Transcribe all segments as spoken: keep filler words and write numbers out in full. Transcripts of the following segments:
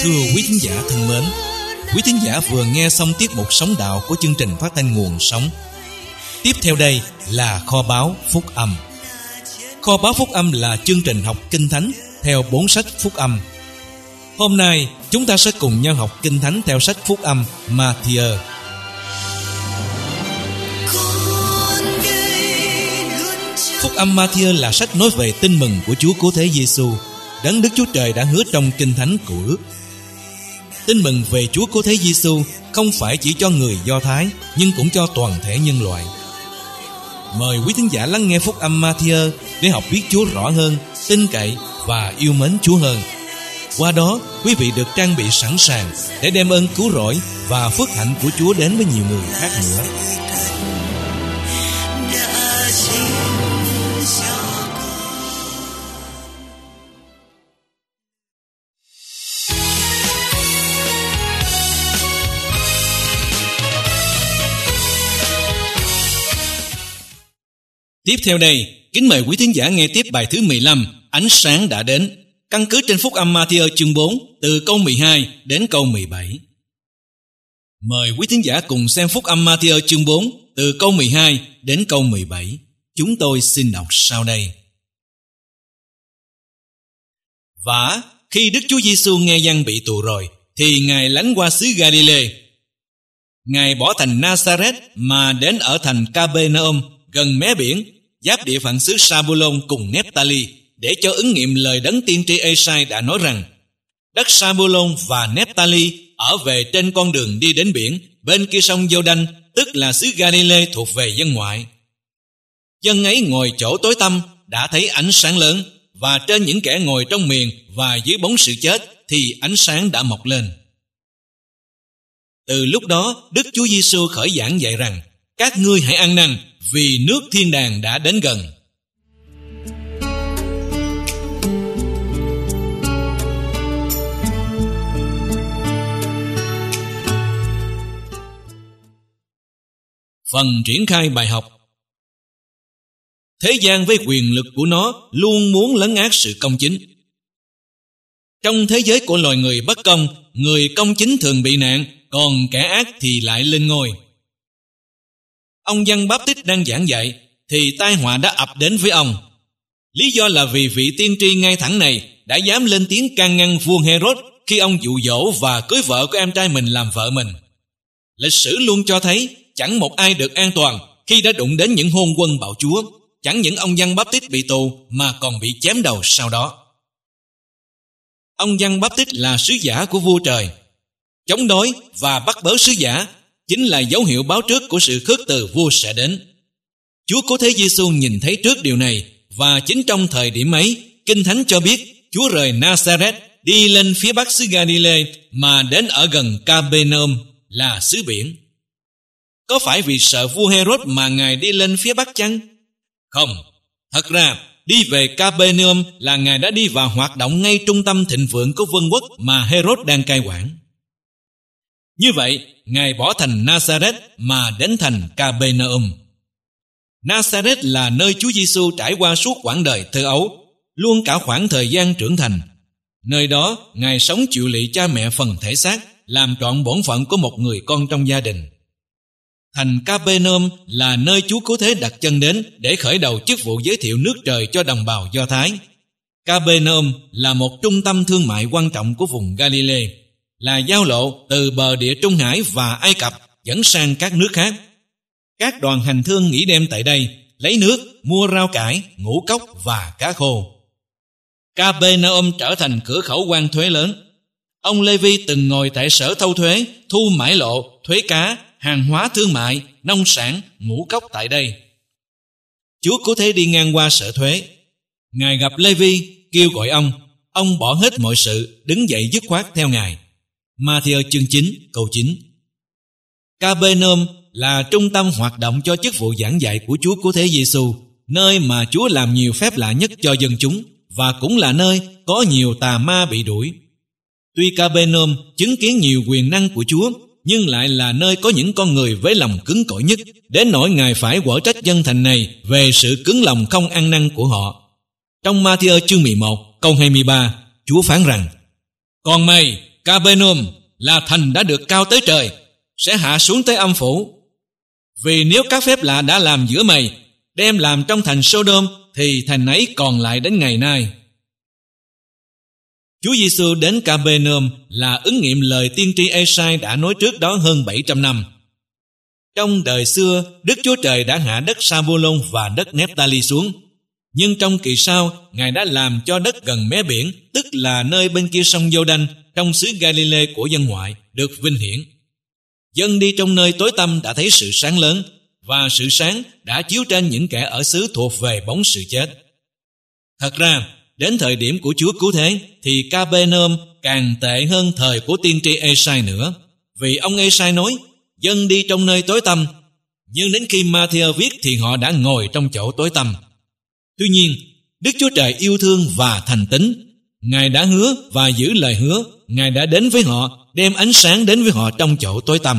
Thưa quý thính giả thân mến, quý thính giả vừa nghe xong tiết mục Sống Đạo của chương trình phát thanh Nguồn Sống. Tiếp theo đây là Kho báu Phúc Âm. Kho báu Phúc Âm là chương trình học Kinh Thánh theo bốn sách Phúc Âm. Hôm nay chúng ta sẽ cùng nhau học Kinh Thánh theo sách Phúc Âm Ma-thi-ơ. Phúc Âm Ma-thi-ơ là sách nói về tin mừng của Chúa Cứu Thế Giêsu, Đấng Đức Chúa Trời đã hứa trong Kinh Thánh Cựu Ước. Tin mừng về Chúa Cứu Thế Giêsu không phải chỉ cho người Do Thái, nhưng cũng cho toàn thể nhân loại. Mời quý thính giả lắng nghe Phúc Âm Ma-thi-ơ để học biết Chúa rõ hơn, tin cậy và yêu mến Chúa hơn. Qua đó, quý vị được trang bị sẵn sàng để đem ơn cứu rỗi và phước hạnh của Chúa đến với nhiều người khác nữa. Tiếp theo đây, kính mời quý thính giả nghe tiếp bài thứ mười lăm, Ánh sáng đã đến, căn cứ trên Phúc Âm Ma-thi-ơ chương bốn, từ câu mười hai đến câu mười bảy. Mời quý thính giả cùng xem Phúc Âm Ma-thi-ơ chương bốn, từ câu mười hai đến câu mười bảy. Chúng tôi xin đọc sau đây. Vả, khi Đức Chúa Giêsu nghe Giăng bị tù rồi, thì Ngài lánh qua xứ Ga-li-lê. Ngài bỏ thành Na-sa-rét mà đến ở thành Ca-bê-na-um, gần mé biển, giáp địa phận xứ Sa-bu-lôn cùng Nép-ta-li, để cho ứng nghiệm lời đấng tiên tri Ê-sai đã nói rằng: đất Sa-bu-lôn và Nép-ta-li ở về trên con đường đi đến biển, bên kia sông Giô-đanh, tức là xứ Ga-li-lê thuộc về dân ngoại. Dân ấy ngồi chỗ tối tăm đã thấy ánh sáng lớn, và trên những kẻ ngồi trong miền và dưới bóng sự chết thì ánh sáng đã mọc lên. Từ lúc đó, Đức Chúa Giêsu khởi giảng dạy rằng: các ngươi hãy ăn năn, vì nước thiên đàng đã đến gần. Phần triển khai bài học. Thế gian với quyền lực của nó luôn muốn lấn át sự công chính. Trong thế giới của loài người bất công, người công chính thường bị nạn, còn kẻ ác thì lại lên ngôi. Ông Giăng Báp-tít đang giảng dạy thì tai họa đã ập đến với ông. Lý do là vì vị tiên tri ngay thẳng này đã dám lên tiếng can ngăn vua Hê-rốt khi ông dụ dỗ và cưới vợ của em trai mình làm vợ mình. Lịch sử luôn cho thấy chẳng một ai được an toàn khi đã đụng đến những hôn quân bạo chúa. Chẳng những ông Giăng Báp-tít bị tù mà còn bị chém đầu sau đó. Ông Giăng Báp-tít là sứ giả của vua trời. Chống đối và bắt bớ sứ giả chính là dấu hiệu báo trước của sự khước từ vua sẽ đến. Chúa Cứu Thế Giêsu nhìn thấy trước điều này, và chính trong thời điểm ấy, Kinh Thánh cho biết Chúa rời Na-sa-rét đi lên phía bắc xứ Ga-li-lê mà đến ở gần Ca-bê-na-um là xứ biển. Có phải vì sợ vua Hê-rốt mà Ngài đi lên phía bắc chăng? Không, thật ra đi về Ca-bê-na-um là Ngài đã đi vào hoạt động ngay trung tâm thịnh vượng của vương quốc mà Hê-rốt đang cai quản. Như vậy, Ngài bỏ thành Na-sa-rét mà đến thành Ca-bê-na-um. Na-sa-rét là nơi Chúa Giêsu trải qua suốt quãng đời thơ ấu, luôn cả khoảng thời gian trưởng thành. Nơi đó, Ngài sống chịu lị cha mẹ phần thể xác, làm trọn bổn phận của một người con trong gia đình. Thành Ca-bê-na-um là nơi Chúa Cứu Thế đặt chân đến để khởi đầu chức vụ giới thiệu nước trời cho đồng bào Do Thái. Ca-bê-na-um là một trung tâm thương mại quan trọng của vùng Ga-li-lê, là giao lộ từ bờ địa Trung Hải và Ai Cập dẫn sang các nước khác. Các đoàn hành thương nghỉ đêm tại đây, lấy nước, mua rau cải, ngũ cốc và cá khô. Ca-bê-na-um trở thành cửa khẩu quan thuế lớn. Ông Lê-vi từng ngồi tại sở thâu thuế, thu mãi lộ, thuế cá, hàng hóa thương mại, nông sản, ngũ cốc tại đây. Chúa Cứu Thế đi ngang qua sở thuế. Ngài gặp Lê-vi, kêu gọi ông. Ông bỏ hết mọi sự, đứng dậy dứt khoát theo Ngài. Ma-thi-ơ chương chín, câu chín. Ca-bê-na-um là trung tâm hoạt động cho chức vụ giảng dạy của Chúa Cứu Thế Giêsu, nơi mà Chúa làm nhiều phép lạ nhất cho dân chúng, và cũng là nơi có nhiều tà ma bị đuổi. Tuy Ca-bê-na-um chứng kiến nhiều quyền năng của Chúa, nhưng lại là nơi có những con người với lòng cứng cỏi nhất, đến nỗi Ngài phải quở trách dân thành này về sự cứng lòng không ăn năn của họ. Trong Ma-thi-ơ chương mười một, câu hai mươi ba, Chúa phán rằng: Còn mày, Capernaum là thành đã được cao tới trời, sẽ hạ xuống tới âm phủ. Vì nếu các phép lạ đã làm giữa mày, đem làm trong thành Sodom, thì thành ấy còn lại đến ngày nay. Chúa Giêsu đến Capernaum là ứng nghiệm lời tiên tri Ê-sai đã nói trước đó hơn bảy trăm năm. Trong đời xưa, Đức Chúa Trời đã hạ đất Sa-bu-lôn và đất Nép-ta-li xuống. Nhưng trong kỳ sau, Ngài đã làm cho đất gần mé biển, tức là nơi bên kia sông Giô-đanh, trong xứ Ga-li-lê của dân ngoại, được vinh hiển. Dân đi trong nơi tối tăm đã thấy sự sáng lớn, và sự sáng đã chiếu trên những kẻ ở xứ thuộc về bóng sự chết. Thật ra, đến thời điểm của Chúa Cứu Thế, thì Capernaum càng tệ hơn thời của tiên tri Ê-sai nữa. Vì ông Ê-sai nói, dân đi trong nơi tối tăm, nhưng đến khi Ma-thi-ơ viết thì họ đã ngồi trong chỗ tối tăm. Tuy nhiên, Đức Chúa Trời yêu thương và thành tín. Ngài đã hứa và giữ lời hứa. Ngài đã đến với họ, đem ánh sáng đến với họ trong chỗ tối tăm.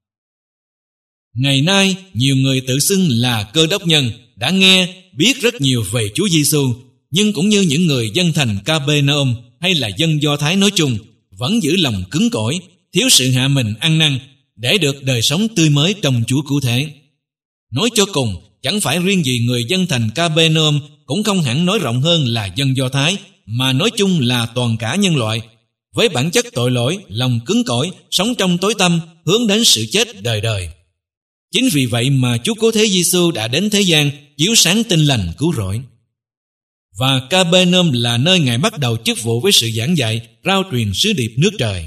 Ngày nay, nhiều người tự xưng là Cơ Đốc nhân đã nghe, biết rất nhiều về Chúa Giêsu, nhưng cũng như những người dân thành Capernaum hay là dân Do Thái nói chung, vẫn giữ lòng cứng cỏi, thiếu sự hạ mình ăn năn để được đời sống tươi mới trong Chúa Cứu Thế. Nói cho cùng, chẳng phải riêng gì người dân thành Capernaum, cũng không hẳn nói rộng hơn là dân Do Thái, mà nói chung là toàn cả nhân loại, với bản chất tội lỗi, lòng cứng cỏi, sống trong tối tăm, hướng đến sự chết đời đời. Chính vì vậy mà Chúa Cứu Thế Giêsu đã đến thế gian, chiếu sáng tin lành cứu rỗi. Và Capernaum là nơi Ngài bắt đầu chức vụ với sự giảng dạy, rao truyền sứ điệp nước trời.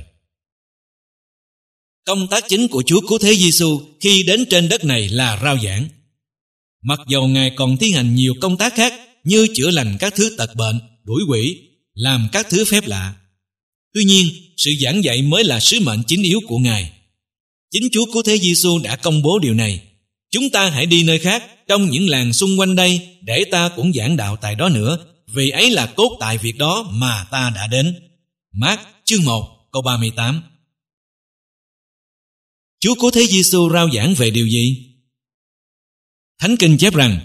Công tác chính của Chúa Cứu Thế Giêsu khi đến trên đất này là rao giảng. Mặc dầu Ngài còn thi hành nhiều công tác khác như chữa lành các thứ tật bệnh, đuổi quỷ, làm các thứ phép lạ. Tuy nhiên, sự giảng dạy mới là sứ mệnh chính yếu của Ngài. Chính Chúa Cứu Thế Giêsu đã công bố điều này. Chúng ta hãy đi nơi khác, trong những làng xung quanh đây, để ta cũng giảng đạo tại đó nữa, vì ấy là cốt tại việc đó mà ta đã đến. Mác chương một câu ba mươi tám. Chúa Cứu Thế Giêsu rao giảng về điều gì? Thánh Kinh chép rằng,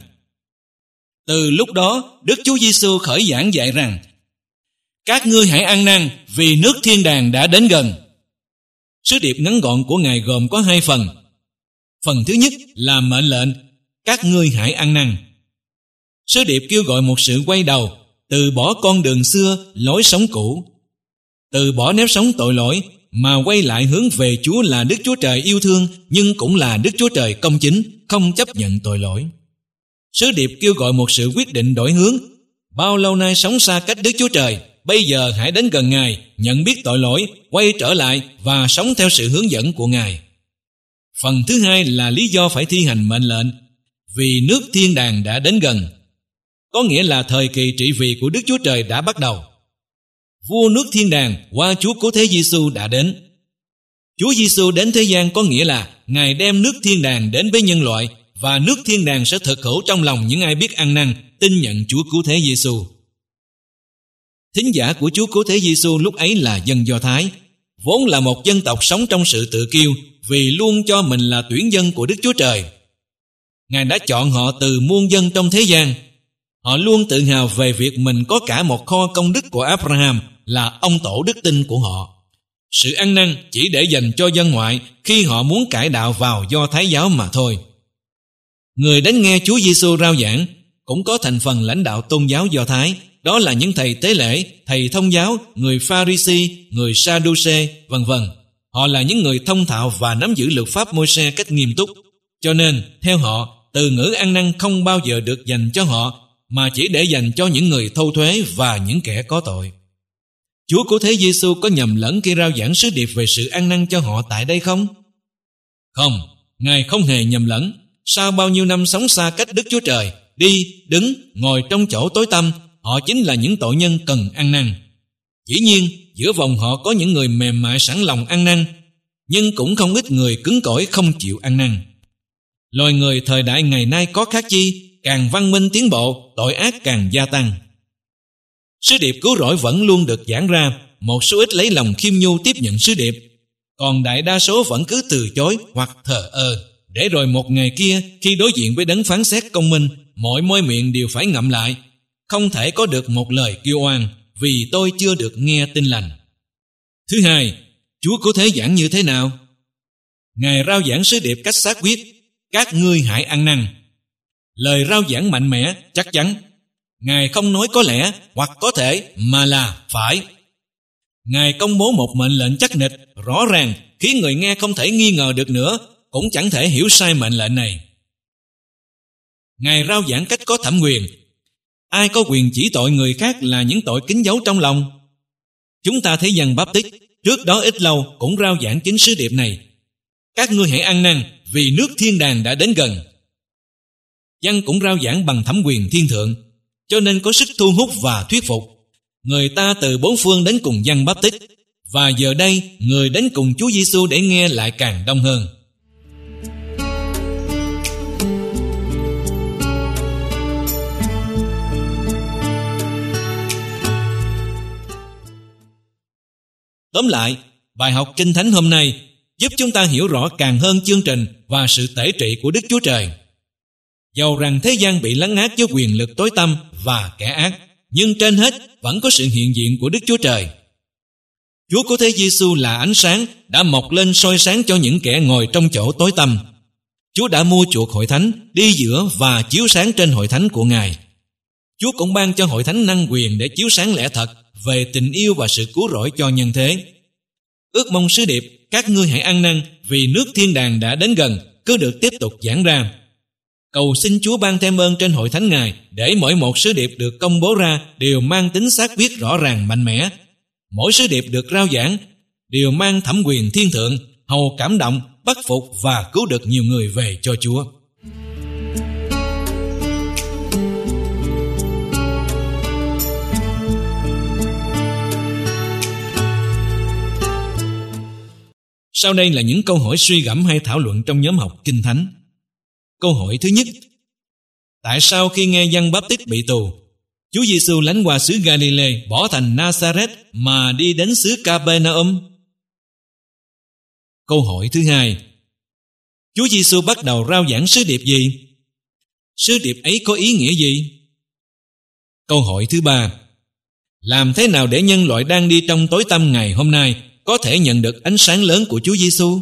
từ lúc đó Đức Chúa Giêsu khởi giảng dạy rằng, các ngươi hãy ăn năn, vì nước thiên đàng đã đến gần. Sứ điệp ngắn gọn của Ngài gồm có hai phần. Phần thứ nhất là mệnh lệnh, các ngươi hãy ăn năn. Sứ điệp kêu gọi một sự quay đầu, từ bỏ con đường xưa, lối sống cũ, từ bỏ nếp sống tội lỗi, mà quay lại hướng về Chúa là Đức Chúa Trời yêu thương, nhưng cũng là Đức Chúa Trời công chính, không chấp nhận tội lỗi. Sứ điệp kêu gọi một sự quyết định đổi hướng. Bao lâu nay sống xa cách Đức Chúa Trời, bây giờ hãy đến gần Ngài, nhận biết tội lỗi, quay trở lại và sống theo sự hướng dẫn của Ngài. Phần thứ hai là lý do phải thi hành mệnh lệnh, vì nước thiên đàng đã đến gần. Có nghĩa là thời kỳ trị vì của Đức Chúa Trời đã bắt đầu. Vua nước thiên đàng qua Chúa Cứu Thế Giêsu đã đến. Chúa Giêsu đến thế gian có nghĩa là Ngài đem nước thiên đàng đến với nhân loại, và nước thiên đàng sẽ thực hữu trong lòng những ai biết ăn năn, tin nhận Chúa Cứu Thế Giêsu. Thính giả của Chúa Cứu Thế Giêsu lúc ấy là dân Do Thái, vốn là một dân tộc sống trong sự tự kiêu, vì luôn cho mình là tuyển dân của Đức Chúa Trời. Ngài đã chọn họ từ muôn dân trong thế gian. Họ luôn tự hào về việc mình có cả một kho công đức của Abraham, là ông tổ đức tin của họ. Sự ăn năn chỉ để dành cho dân ngoại khi họ muốn cải đạo vào Do Thái giáo mà thôi. Người đến nghe Chúa Giêsu rao giảng cũng có thành phần lãnh đạo tôn giáo Do Thái, đó là những thầy tế lễ, thầy thông giáo, người Pha-ri-si, người Sa-đu-xê, vân vân. Họ là những người thông thạo và nắm giữ luật pháp Môi-se cách nghiêm túc. Cho nên, theo họ, từ ngữ ăn năn không bao giờ được dành cho họ, mà chỉ để dành cho những người thâu thuế và những kẻ có tội. Chúa Cứu Thế Giêsu có nhầm lẫn khi rao giảng sứ điệp về sự ăn năn cho họ tại đây không? Không, Ngài không hề nhầm lẫn. Sau bao nhiêu năm sống xa cách Đức Chúa Trời, đi, đứng, ngồi trong chỗ tối tăm, họ chính là những tội nhân cần ăn năn. Dĩ nhiên, giữa vòng họ có những người mềm mại sẵn lòng ăn năn, nhưng cũng không ít người cứng cỏi không chịu ăn năn. Loài người thời đại ngày nay có khác chi, càng văn minh tiến bộ, tội ác càng gia tăng. Sứ điệp cứu rỗi vẫn luôn được giảng ra, một số ít lấy lòng khiêm nhu tiếp nhận sứ điệp, còn đại đa số vẫn cứ từ chối hoặc thờ ơ, để rồi một ngày kia khi đối diện với đấng phán xét công minh, mọi môi miệng đều phải ngậm lại, không thể có được một lời kêu oan, vì tôi chưa được nghe tin lành. Thứ hai, Chúa có thế giảng như thế nào? Ngài rao giảng sứ điệp cách xác quyết: các ngươi hãy ăn năn. Lời rao giảng mạnh mẽ, chắc chắn. Ngài không nói có lẽ hoặc có thể, mà là phải. Ngài công bố một mệnh lệnh chắc nịch, rõ ràng, khiến người nghe không thể nghi ngờ được nữa, cũng chẳng thể hiểu sai mệnh lệnh này. Ngài rao giảng cách có thẩm quyền. Ai có quyền chỉ tội người khác là những tội kín giấu trong lòng? Chúng ta thấy Giăng Báp-tít trước đó ít lâu cũng rao giảng chính sứ điệp này: các ngươi hãy ăn năn, vì nước thiên đàng đã đến gần. Giăng cũng rao giảng bằng thẩm quyền thiên thượng, cho nên có sức thu hút và thuyết phục. Người ta từ bốn phương đến cùng Giăng Báp-tít, và giờ đây người đến cùng Chúa Giêsu để nghe lại càng đông hơn. Tóm lại, bài học Kinh Thánh hôm nay giúp chúng ta hiểu rõ càng hơn chương trình và sự tể trị của Đức Chúa Trời. Dầu rằng thế gian bị lấn át với quyền lực tối tăm và kẻ ác, nhưng trên hết vẫn có sự hiện diện của Đức Chúa Trời. Chúa của thế Giêsu là ánh sáng đã mọc lên soi sáng cho những kẻ ngồi trong chỗ tối tăm. Chúa đã mua chuộc hội thánh, đi giữa và chiếu sáng trên hội thánh của Ngài. Chúa cũng ban cho hội thánh năng quyền để chiếu sáng lẽ thật về tình yêu và sự cứu rỗi cho nhân thế. Ước mong sứ điệp các ngươi hãy ăn năn, vì nước thiên đàng đã đến gần cứ được tiếp tục giảng ra. Cầu xin Chúa ban thêm ơn trên hội thánh Ngài, để mỗi một sứ điệp được công bố ra đều mang tính xác quyết rõ ràng mạnh mẽ. Mỗi sứ điệp được rao giảng đều mang thẩm quyền thiên thượng, hầu cảm động, bắt phục và cứu được nhiều người về cho Chúa. Sau đây là những câu hỏi suy gẫm hay thảo luận trong nhóm học Kinh Thánh. Câu hỏi thứ nhất: tại sao khi nghe Giăng Báp-tít bị tù, Chúa Giêsu lánh qua xứ Galilee, bỏ thành Nazareth mà đi đến xứ Capernaum? Câu hỏi thứ hai: Chúa Giêsu bắt đầu rao giảng sứ điệp gì? Sứ điệp ấy có ý nghĩa gì? Câu hỏi thứ ba: làm thế nào để nhân loại đang đi trong tối tăm ngày hôm nay có thể nhận được ánh sáng lớn của Chúa Giêsu?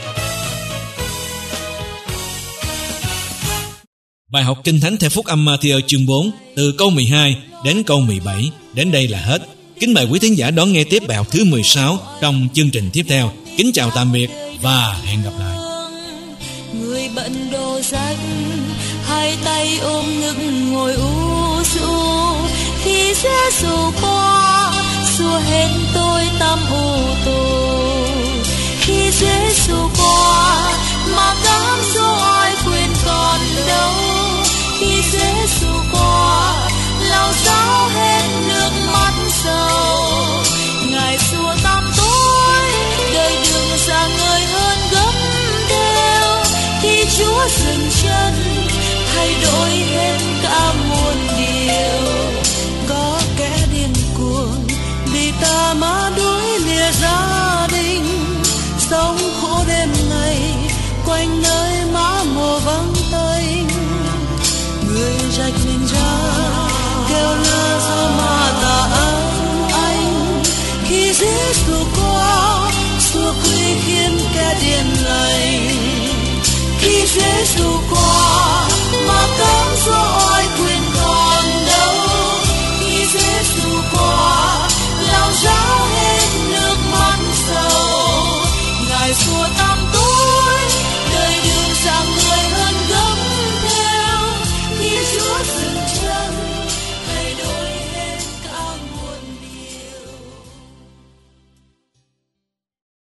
Bài học Kinh Thánh theo Phúc âm Ma-thi-ơ chương bốn, từ câu mười hai đến câu mười bảy, đến đây là hết. Kính mời quý thính giả đón nghe tiếp bài học thứ mười sáu trong chương trình tiếp theo. Kính chào tạm biệt và hẹn gặp lại. Người bận đồ rách, hai tay ôm ngực ngồi u sầu, khi Giêsu qua xua hết tôi tâm u tối. Khi Giêsu qua mà cám dỗ ai quên còn đâu. Khi Giêsu qua lau sáo hết nước mắt sầu. Ngài xua tăm tối, đời đường sáng ngời hơn gấp đeo. Khi Chúa dừng chân, thay đổi hết cả muôn điều. Có kẻ điên cuồng vì ta má đuối lìa gia đình, sống khổ đêm ngày quanh nơi má mồ vắng tênh. Người rạch mình ra kêu lơ gió mà ta ân anh. Khi Giêsu qua xua quy khiến kẻ điên lành. Khi Giêsu qua mà cám dỗ ai quên